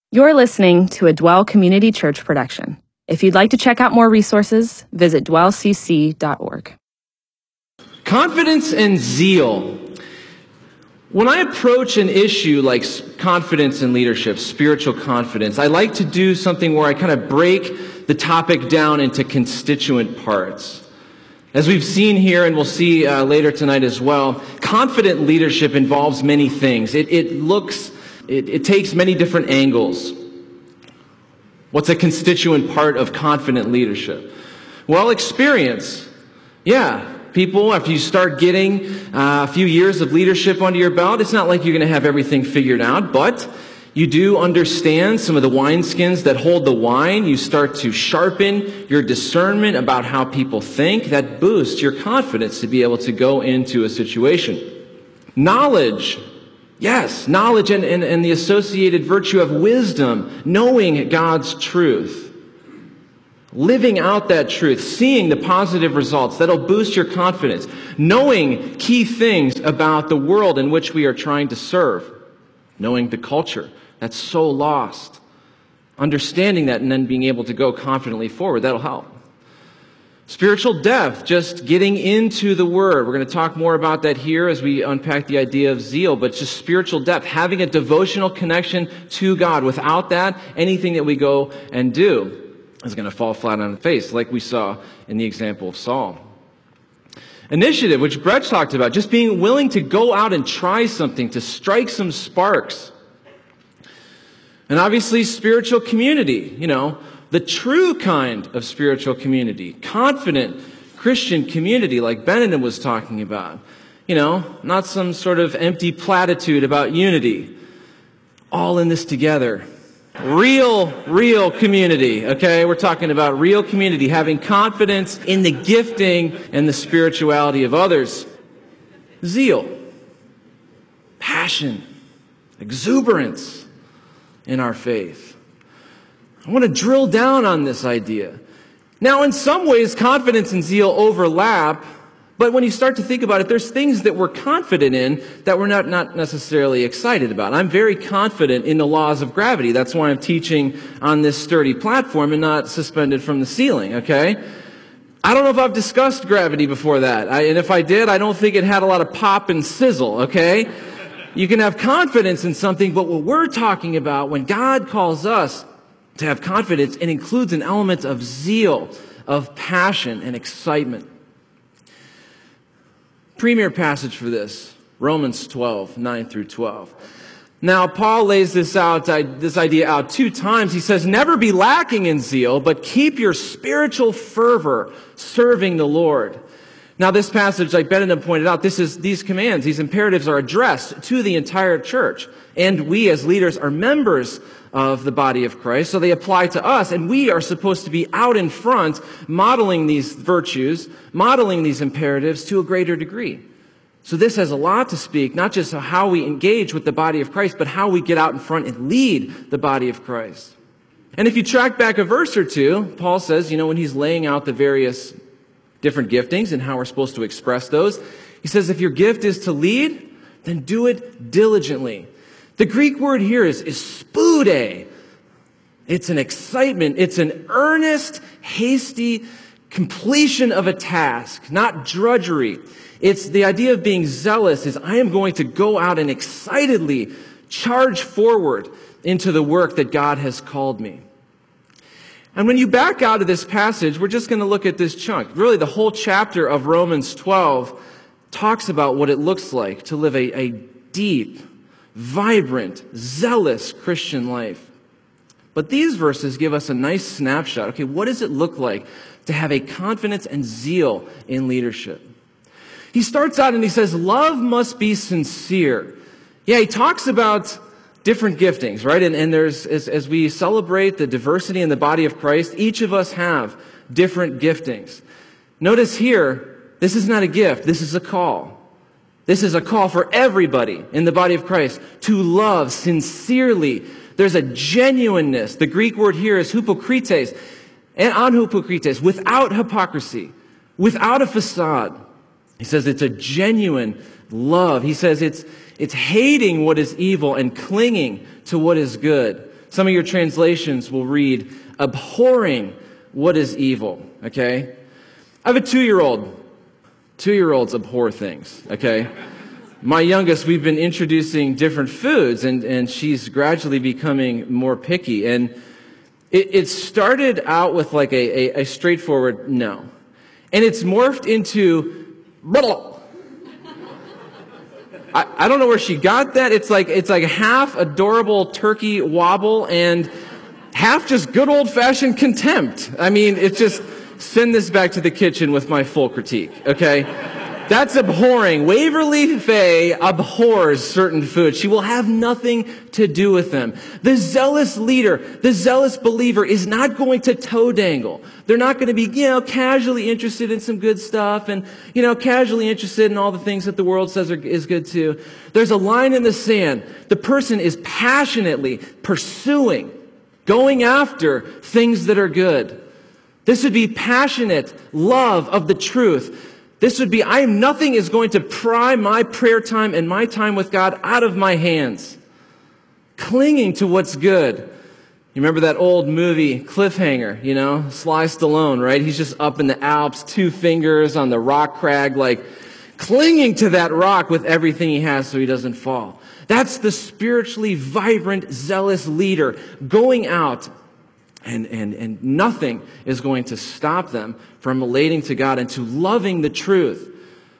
You're listening to a Dwell Community Church production. If you'd like to check out more resources, visit dwellcc.org. Confidence and zeal. When I approach an issue like confidence in leadership, spiritual confidence, I like to do something where I kind of break the topic down into constituent parts. As we've seen here, and we'll see later tonight as well, confident leadership involves many things. It takes many different angles. What's a constituent part of confident leadership? Well, experience. Yeah, people, after you start getting a few years of leadership under your belt, it's not like you're going to have everything figured out, but you do understand some of the wineskins that hold the wine. You start to sharpen your discernment about how people think. That boosts your confidence to be able to go into a situation. Knowledge. Yes, knowledge and the associated virtue of wisdom, knowing God's truth, living out that truth, seeing the positive results, that'll boost your confidence, knowing key things about the world in which we are trying to serve, knowing the culture that's so lost, understanding that and then being able to go confidently forward, that'll help. Spiritual depth, just getting into the Word. We're going to talk more about that here as we unpack the idea of zeal, but just spiritual depth, having a devotional connection to God. Without that, anything that we go and do is going to fall flat on the face, like we saw in the example of Saul. Initiative, which Brett talked about, just being willing to go out and try something, to strike some sparks. And obviously, spiritual community, the true kind of spiritual community, confident Christian community like Benedict was talking about. Not some sort of empty platitude about unity. All in this together. Real community, okay? We're talking about real community, having confidence in the gifting and the spirituality of others. Zeal, passion, exuberance in our faith. I want to drill down on this idea. Now, in some ways, confidence and zeal overlap, but when you start to think about it, there's things that we're confident in that we're not necessarily excited about. I'm very confident in the laws of gravity. That's why I'm teaching on this sturdy platform and not suspended from the ceiling, okay? I don't know if I've discussed gravity before that. And if I did, I don't think it had a lot of pop and sizzle, okay? You can have confidence in something, but what we're talking about, when God calls us to have confidence, it includes an element of zeal, of passion and excitement. Premier passage for this, Romans 12, 9 through 12. Now, Paul lays this idea out 2 times. He says, never be lacking in zeal, but keep your spiritual fervor serving the Lord. Now, this passage, like Benedict pointed out, these commands, these imperatives are addressed to the entire church. And we as leaders are members of the body of Christ, so they apply to us, and we are supposed to be out in front, modeling these virtues, modeling these imperatives to a greater degree. So this has a lot to speak, not just how we engage with the body of Christ, but how we get out in front and lead the body of Christ. And if you track back a verse or two, Paul says, when he's laying out the various different giftings and how we're supposed to express those, he says, if your gift is to lead, then do it diligently. The Greek word here is spude. It's an excitement. It's an earnest, hasty completion of a task, not drudgery. It's the idea of being zealous is I am going to go out and excitedly charge forward into the work that God has called me. And when you back out of this passage, we're just going to look at this chunk. Really, the whole chapter of Romans 12 talks about what it looks like to live a deep, vibrant, zealous Christian life. But these verses give us a nice snapshot. Okay, what does it look like to have a confidence and zeal in leadership? He starts out and he says, love must be sincere. Yeah, he talks about different giftings, right? And there's, as we celebrate the diversity in the body of Christ, each of us have different giftings. Notice here, this is not a gift, this is a call. This is a call for everybody in the body of Christ to love sincerely. There's a genuineness. The Greek word here is hypokrites, and anhypokrites, without hypocrisy, without a facade. He says it's a genuine love. He says it's hating what is evil and clinging to what is good. Some of your translations will read, abhorring what is evil, okay? I have a 2-year-old. 2-year-olds abhor things, okay? My youngest, we've been introducing different foods, and she's gradually becoming more picky. And it started out with like a straightforward no. And it's morphed into, I don't know where she got that. It's like half adorable turkey wobble and half just good old-fashioned contempt. I mean, it's just, send this back to the kitchen with my full critique, okay? That's abhorring. Waverly Faye abhors certain foods. She will have nothing to do with them. The zealous leader, the zealous believer is not going to toe dangle. They're not going to be, casually interested in some good stuff and, casually interested in all the things that the world says is good too. There's a line in the sand. The person is passionately pursuing, going after things that are good. This would be passionate love of the truth. This would be, nothing is going to pry my prayer time and my time with God out of my hands. Clinging to what's good. You remember that old movie, Cliffhanger, Sly Stallone, right? He's just up in the Alps, 2 fingers on the rock crag, like clinging to that rock with everything he has so he doesn't fall. That's the spiritually vibrant, zealous leader going out. And nothing is going to stop them from relating to God and to loving the truth.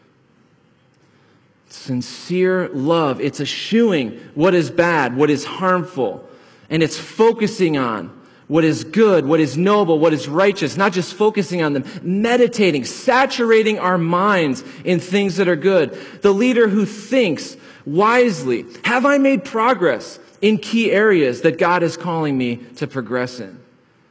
Sincere love. It's eschewing what is bad, what is harmful. And it's focusing on what is good, what is noble, what is righteous. Not just focusing on them. Meditating, saturating our minds in things that are good. The leader who thinks wisely. Have I made progress in key areas that God is calling me to progress in?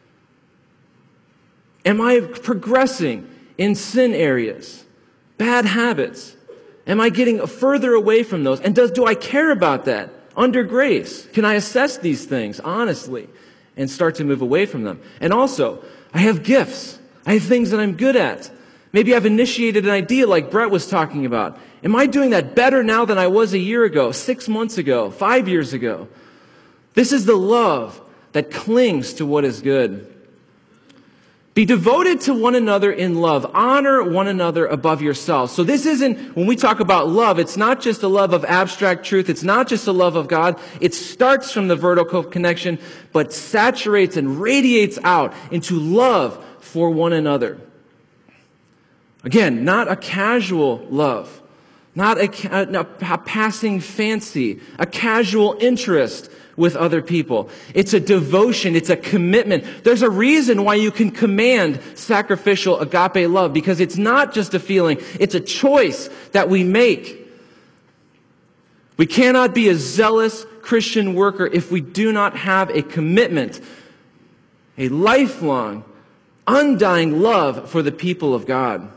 Am I progressing in sin areas, bad habits? Am I getting further away from those? And do I care about that under grace? Can I assess these things honestly and start to move away from them? And also, I have gifts. I have things that I'm good at. Maybe I've initiated an idea like Brett was talking about. Am I doing that better now than I was a year ago, 6 months ago, 5 years ago? This is the love that clings to what is good. Be devoted to one another in love. Honor one another above yourselves. So this isn't, when we talk about love, it's not just a love of abstract truth. It's not just a love of God. It starts from the vertical connection, but saturates and radiates out into love for one another. Again, not a casual love, not a passing fancy, a casual interest with other people. It's a devotion. It's a commitment. There's a reason why you can command sacrificial agape love, because it's not just a feeling. It's a choice that we make. We cannot be a zealous Christian worker if we do not have a commitment, a lifelong, undying love for the people of God.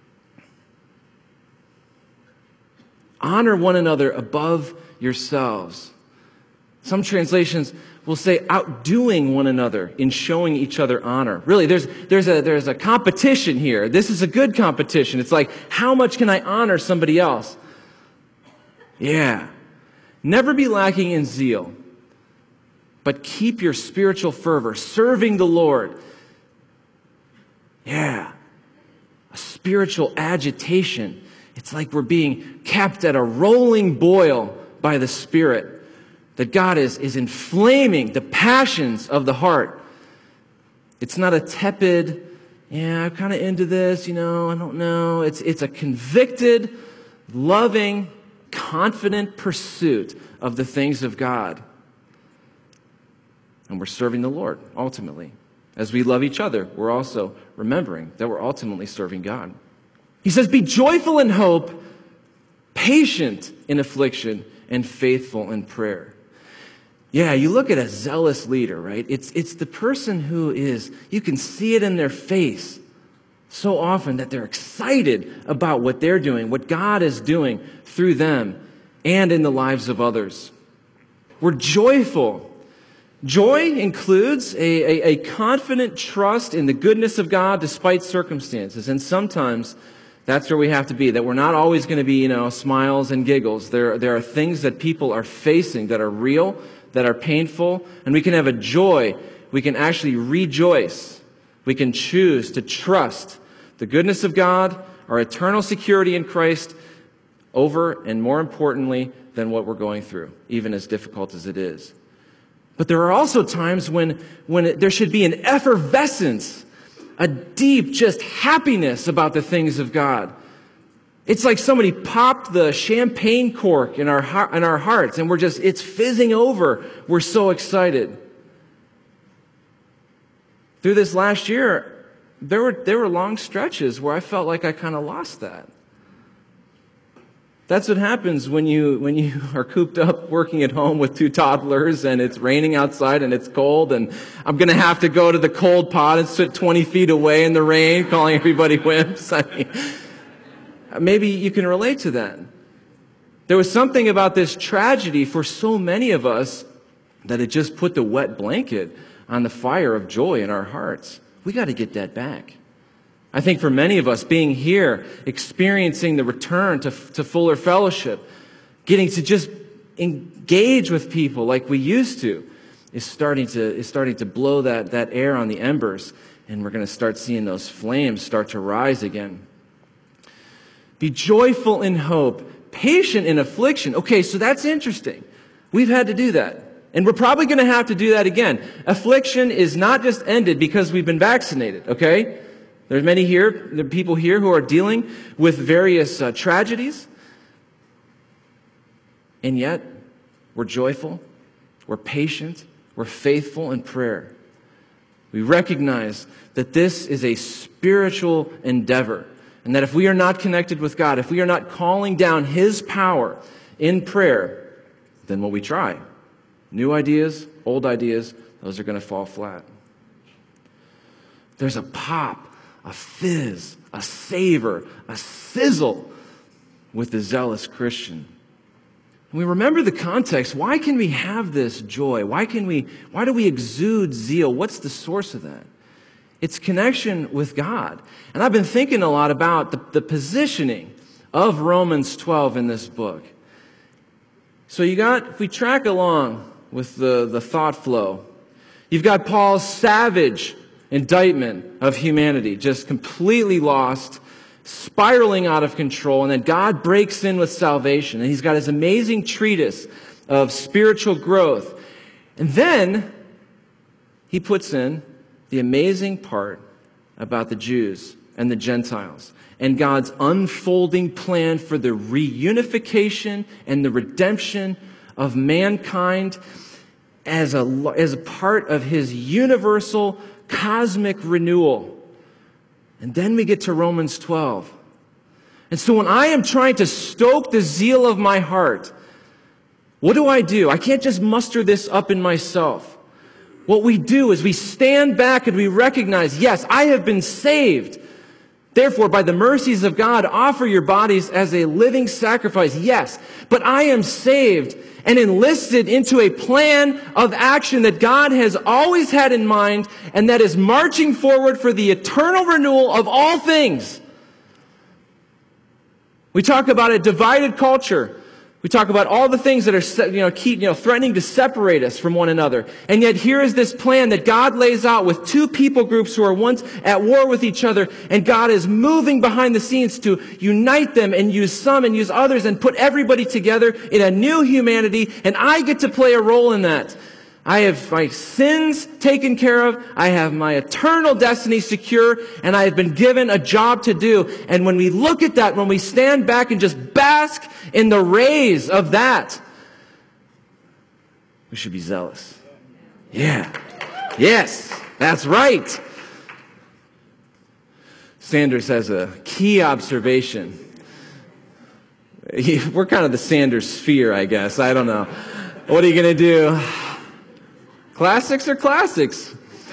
Honor one another above yourselves. Some translations will say outdoing one another in showing each other honor. Really, there's a competition here. This is a good competition. It's like, how much can I honor somebody else? Yeah. Never be lacking in zeal, but keep your spiritual fervor, serving the Lord. Yeah. A spiritual agitation. It's like we're being kept at a rolling boil by the Spirit. That God is inflaming the passions of the heart. It's not a tepid, I'm kind of into this, I don't know. It's a convicted, loving, confident pursuit of the things of God. And we're serving the Lord, ultimately. As we love each other, we're also remembering that we're ultimately serving God. He says, be joyful in hope, patient in affliction, and faithful in prayer. Yeah, you look at a zealous leader, right? It's the person who is, you can see it in their face so often that they're excited about what they're doing, what God is doing through them and in the lives of others. We're joyful. Joy includes a confident trust in the goodness of God despite circumstances. And sometimes that's where we have to be, that we're not always going to be, smiles and giggles. There are things that people are facing that are real, that are painful, and we can have a joy. We can actually rejoice. We can choose to trust the goodness of God, our eternal security in Christ, over and more importantly than what we're going through, even as difficult as it is. But there are also times when there should be an effervescence, a deep just happiness about the things of God. It's like somebody popped the champagne cork in our hearts, and it's fizzing over. We're so excited. Through this last year, there were long stretches where I felt like I kind of lost that. That's what happens when you are cooped up working at home with 2 toddlers and it's raining outside and it's cold and I'm going to have to go to the cold pot and sit 20 feet away in the rain calling everybody wimps. I mean, maybe you can relate to that. There was something about this tragedy for so many of us that it just put the wet blanket on the fire of joy in our hearts. We got to get that back. I think for many of us, being here, experiencing the return to fuller fellowship, getting to just engage with people like we used to, is starting to blow that air on the embers, and we're going to start seeing those flames start to rise again. Be joyful in hope, patient in affliction. Okay, so that's interesting. We've had to do that. And we're probably going to have to do that again. Affliction is not just ended because we've been vaccinated, okay? There's there are people here who are dealing with various tragedies. And yet, we're joyful, we're patient, we're faithful in prayer. We recognize that this is a spiritual endeavor. And that if we are not connected with God, if we are not calling down His power in prayer, then will we try? New ideas, old ideas, those are going to fall flat. There's a pop, a fizz, a savor, a sizzle with the zealous Christian. And we remember the context. Why can we have this joy? Why do we exude zeal? What's the source of that? It's connection with God. And I've been thinking a lot about the positioning of Romans 12 in this book. So if we track along with the thought flow, you've got Paul's savage indictment of humanity, just completely lost, spiraling out of control, and then God breaks in with salvation, and he's got his amazing treatise of spiritual growth. And then he puts in the amazing part about the Jews and the Gentiles and God's unfolding plan for the reunification and the redemption of mankind as a part of his universal cosmic renewal. And then we get to Romans 12. And so when I am trying to stoke the zeal of my heart, what do? I can't just muster this up in myself. What we do is we stand back and we recognize, yes, I have been saved. Therefore, by the mercies of God, offer your bodies as a living sacrifice. Yes, but I am saved and enlisted into a plan of action that God has always had in mind and that is marching forward for the eternal renewal of all things. We talk about a divided culture. We talk about all the things that are, threatening to separate us from one another. And yet here is this plan that God lays out with 2 people groups who are once at war with each other. And God is moving behind the scenes to unite them and use some and use others and put everybody together in a new humanity. And I get to play a role in that. I have my sins taken care of. I have my eternal destiny secure. And I have been given a job to do. And when we look at that, when we stand back and just bask in the rays of that, we should be zealous. Yeah. Yes, that's right. Sanders has a key observation. We're kind of the Sanders sphere, I guess. I don't know. What are you going to do? Classics are classics.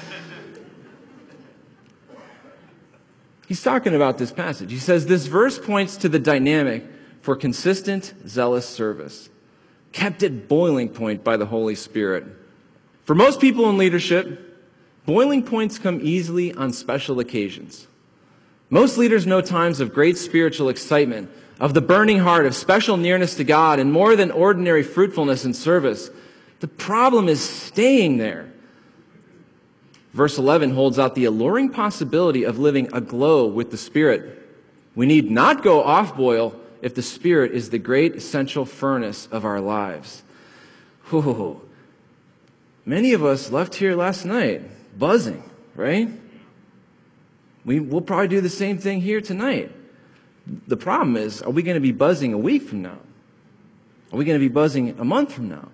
He's talking about this passage. He says this verse points to the dynamic for consistent, zealous service, kept at boiling point by the Holy Spirit. For most people in leadership, boiling points come easily on special occasions. Most leaders know times of great spiritual excitement, of the burning heart, of special nearness to God, and more than ordinary fruitfulness in service. The problem is staying there. Verse 11 holds out the alluring possibility of living aglow with the Spirit. We need not go off-boil if the Spirit is the great essential furnace of our lives. Whew. Many of us left here last night buzzing, right? We'll probably do the same thing here tonight. The problem is, are we going to be buzzing a week from now? Are we going to be buzzing a month from now?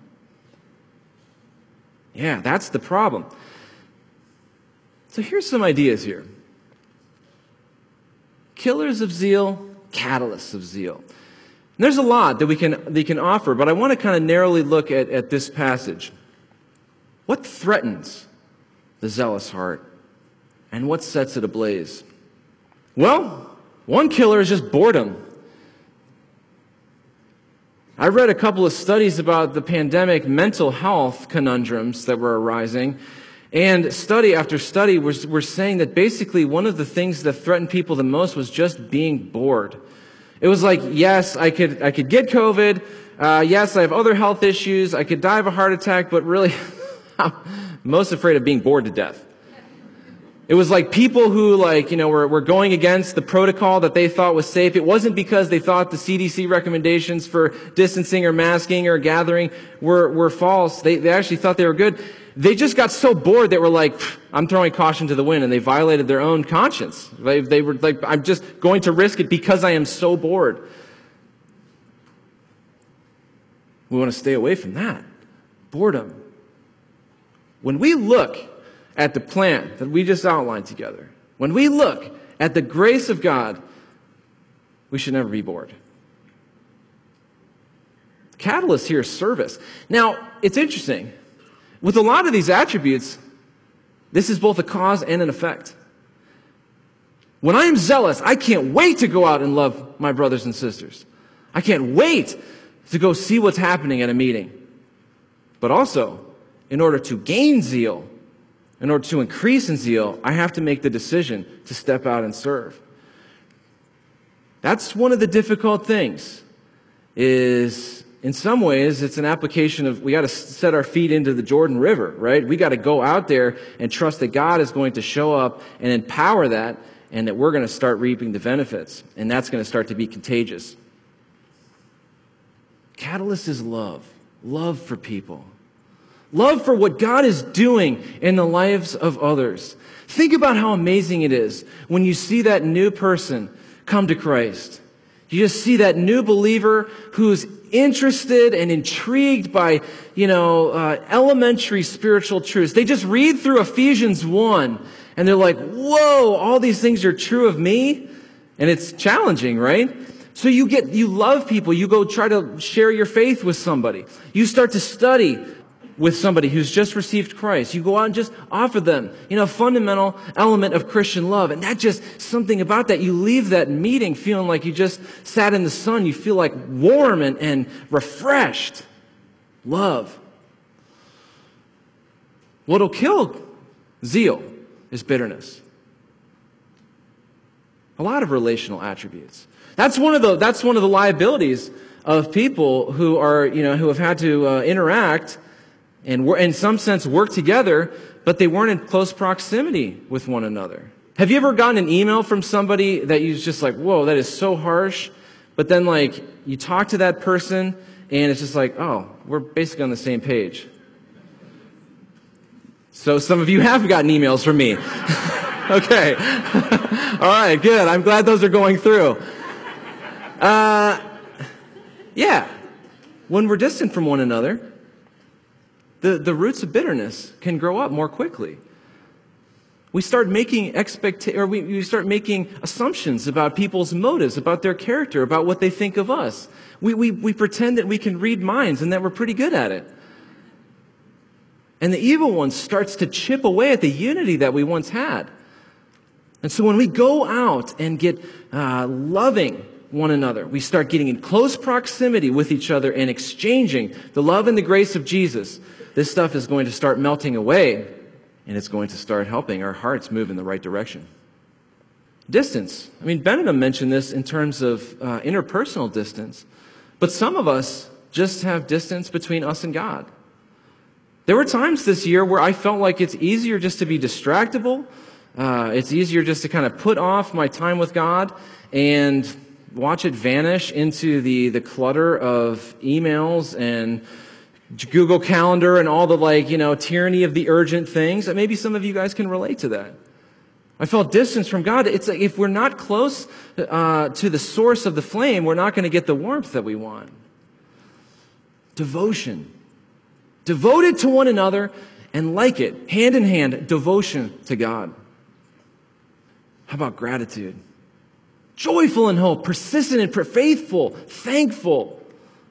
Yeah, that's the problem. So here's some ideas here. Killers of zeal, catalysts of zeal. And there's a lot that we can offer, but I want to kind of narrowly look at this passage. What threatens the zealous heart, and what sets it ablaze? Well, one killer is just boredom. I read a couple of studies about the pandemic mental health conundrums that were arising, and study after study were saying that basically one of the things that threatened people the most was just being bored. It was like, yes, I could get COVID, yes, I have other health issues, I could die of a heart attack, but really, I'm most afraid of being bored to death. It was like people who were going against the protocol that they thought was safe. It wasn't because they thought the CDC recommendations for distancing or masking or gathering were false. They actually thought they were good. They just got so bored that were like, I'm throwing caution to the wind, and they violated their own conscience. They were like, I'm just going to risk it because I am so bored. We want to stay away from that. Boredom. When we look at the plan that we just outlined together, when we look at the grace of God, we should never be bored. The catalyst here is service. Now, it's interesting. With a lot of these attributes, this is both a cause and an effect. When I am zealous, I can't wait to go out and love my brothers and sisters. I can't wait to go see what's happening at a meeting. But also, in order to gain zeal, in order to increase in zeal, I have to make the decision to step out and serve. That's one of the difficult things, is in some ways it's an application of we got to set our feet into the Jordan River, right? We got to go out there and trust that God is going to show up and empower that, and that we're going to start reaping the benefits, and that's going to start to be contagious. Catalyst is love. Love for people. Love for what God is doing in the lives of others. Think about how amazing it is when you see that new person come to Christ. You just see that new believer who's interested and intrigued by, elementary spiritual truths. They just read through Ephesians 1 and they're like, whoa, all these things are true of me? And it's challenging, right? So you love people. You go try to share your faith with somebody. You start to study with somebody who's just received Christ. You go out and just offer them, a fundamental element of Christian love. And that just, something about that, you leave that meeting feeling like you just sat in the sun. You feel like warm and refreshed. Love. What'll kill zeal is bitterness. A lot of relational attributes. That's one of the liabilities of people who are, who have had to interact and in some sense work together, but they weren't in close proximity with one another. Have you ever gotten an email from somebody that you're just like, whoa, that is so harsh, but then you talk to that person and it's just like, oh, we're basically on the same page. So some of you have gotten emails from me. Okay. All right, good. I'm glad those are going through. Yeah. When we're distant from one another, the roots of bitterness can grow up more quickly. We start making we start making assumptions about people's motives, about their character, about what they think of us. We pretend that we can read minds and that we're pretty good at it. And the evil one starts to chip away at the unity that we once had. And so when we go out and get loving one another, we start getting in close proximity with each other and exchanging the love and the grace of Jesus. This stuff is going to start melting away, and it's going to start helping our hearts move in the right direction. Distance. Benham mentioned this in terms of interpersonal distance, but some of us just have distance between us and God. There were times this year where I felt like it's easier just to be distractible. It's easier just to kind of put off my time with God and watch it vanish into the clutter of emails and Google Calendar and all the tyranny of the urgent things. Maybe some of you guys can relate to that. I felt distance from God. It's like if we're not close to the source of the flame, we're not going to get the warmth that we want. Devotion. Devoted to one another and like it, hand in hand, devotion to God. How about gratitude? Joyful in hope, persistent and faithful, thankful.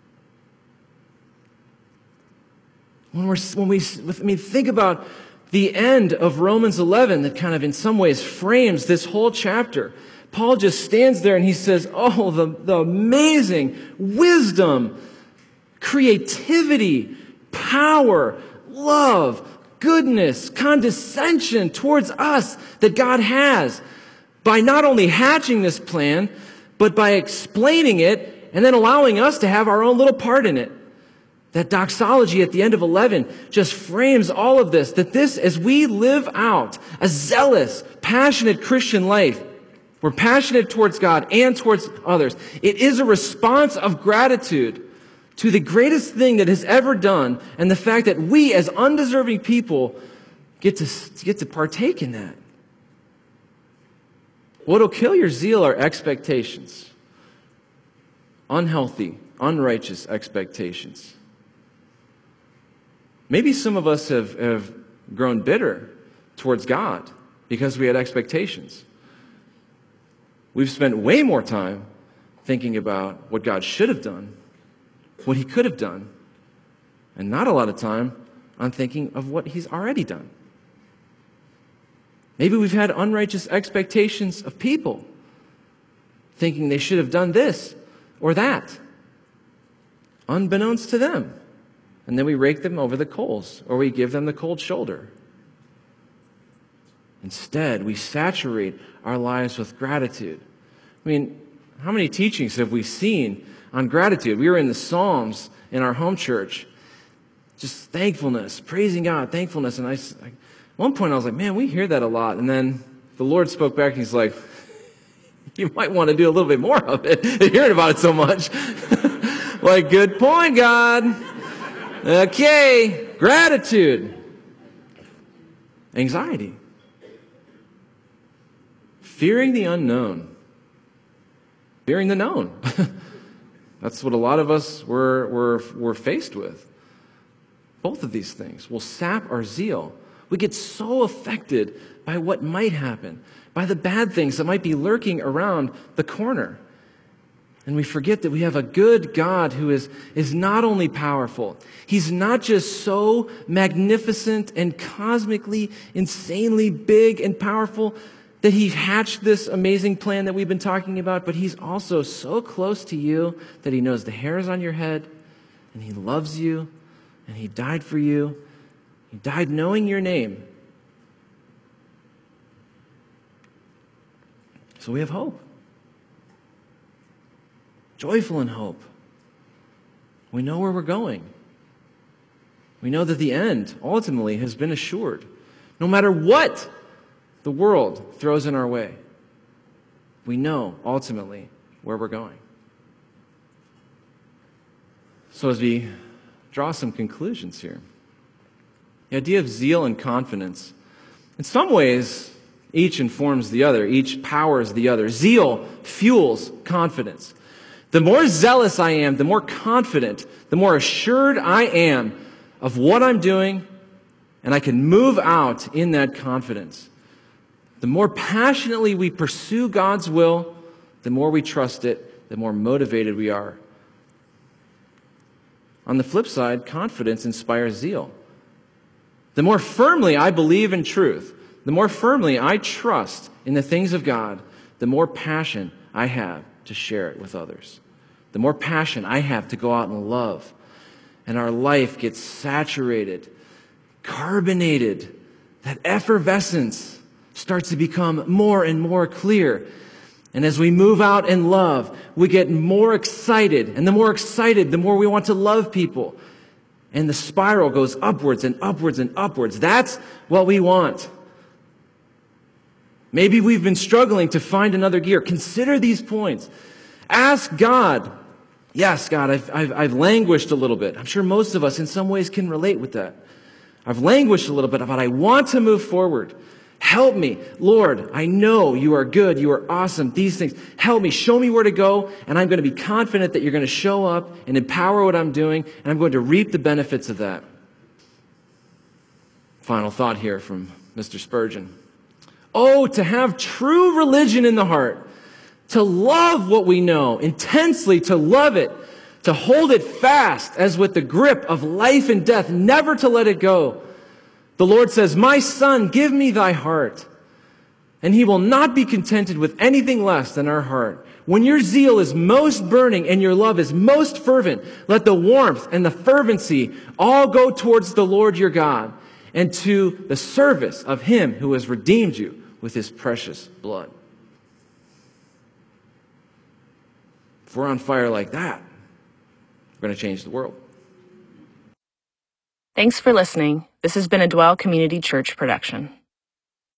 When we think about the end of Romans 11 that kind of in some ways frames this whole chapter, Paul just stands there and he says, oh, the amazing wisdom, creativity, power, love, goodness, condescension towards us that God has by not only hatching this plan, but by explaining it and then allowing us to have our own little part in it. That doxology at the end of 11 just frames all of this, that this, as we live out a zealous, passionate Christian life, we're passionate towards God and towards others. It is a response of gratitude to the greatest thing that has ever done, and the fact that we as undeserving people get to partake in that. What'll kill your zeal are expectations. Unhealthy, unrighteous expectations. Maybe some of us have grown bitter towards God because we had expectations. We've spent way more time thinking about what God should have done, what He could have done, and not a lot of time on thinking of what He's already done. Maybe we've had unrighteous expectations of people, thinking they should have done this or that, unbeknownst to them. And then we rake them over the coals, or we give them the cold shoulder. Instead, we saturate our lives with gratitude. I mean, how many teachings have we seen on gratitude? We were in the Psalms in our home church. Just thankfulness, praising God, thankfulness. And at one point I was like, man, we hear that a lot. And then the Lord spoke back and He's like, you might want to do a little bit more of it. You're hearing about it so much. Like, good point, God. Okay, gratitude. Anxiety. Fearing the unknown. Fearing the known. That's what a lot of us were faced with. Both of these things will sap our zeal. We get so affected by what might happen, by the bad things that might be lurking around the corner. And we forget that we have a good God who is not only powerful, He's not just so magnificent and cosmically, insanely big and powerful that He hatched this amazing plan that we've been talking about, but He's also so close to you that He knows the hairs on your head, and He loves you, and He died for you. He died knowing your name. So we have hope. Joyful in hope. We know where we're going. We know that the end ultimately has been assured. No matter what the world throws in our way, we know ultimately where we're going. So as we draw some conclusions here, the idea of zeal and confidence, in some ways, each informs the other. Each powers the other. Zeal fuels confidence. The more zealous I am, the more confident, the more assured I am of what I'm doing, and I can move out in that confidence. The more passionately we pursue God's will, the more we trust it, the more motivated we are. On the flip side, confidence inspires zeal. The more firmly I believe in truth, the more firmly I trust in the things of God, the more passion I have to share it with others. The more passion I have to go out and love. And our life gets saturated, carbonated. That effervescence starts to become more and more clear. And as we move out in love, we get more excited. And the more excited, the more we want to love people. And the spiral goes upwards and upwards and upwards. That's what we want. Maybe we've been struggling to find another gear. Consider these points. Ask God. Yes, God, I've languished a little bit. I'm sure most of us in some ways can relate with that. I've languished a little bit, but I want to move forward. Help me. Lord, I know you are good. You are awesome. These things. Help me. Show me where to go. And I'm going to be confident that you're going to show up and empower what I'm doing. And I'm going to reap the benefits of that. Final thought here from Mr. Spurgeon. Oh, to have true religion in the heart. To love what we know intensely, to love it. To hold it fast as with the grip of life and death. Never to let it go. The Lord says, my son, give me thy heart. And he will not be contented with anything less than our heart. When your zeal is most burning and your love is most fervent, let the warmth and the fervency all go towards the Lord your God and to the service of him who has redeemed you with his precious blood. If we're on fire like that, we're going to change the world. Thanks for listening. This has been a Dwell Community Church production.